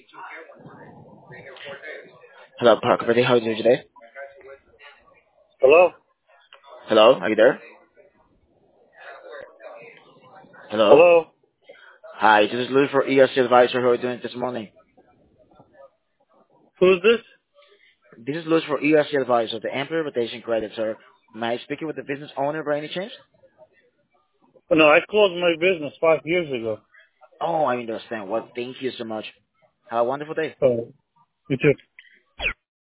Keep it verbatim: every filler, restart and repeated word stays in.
Hello, Parker. How are you doing today? Hello? Hello, are you there? Hello. Hello? Hi, this is Louis for E R C Advisor. How are you doing this morning? Who's this? This is Louis for E R C Advisor, the Employee Rotation Credit, sir. Am I speaking with the business owner by any chance? Oh, no, I closed my business five years ago. Oh, I understand. Well, thank you so much. Have a wonderful day. Oh, you too.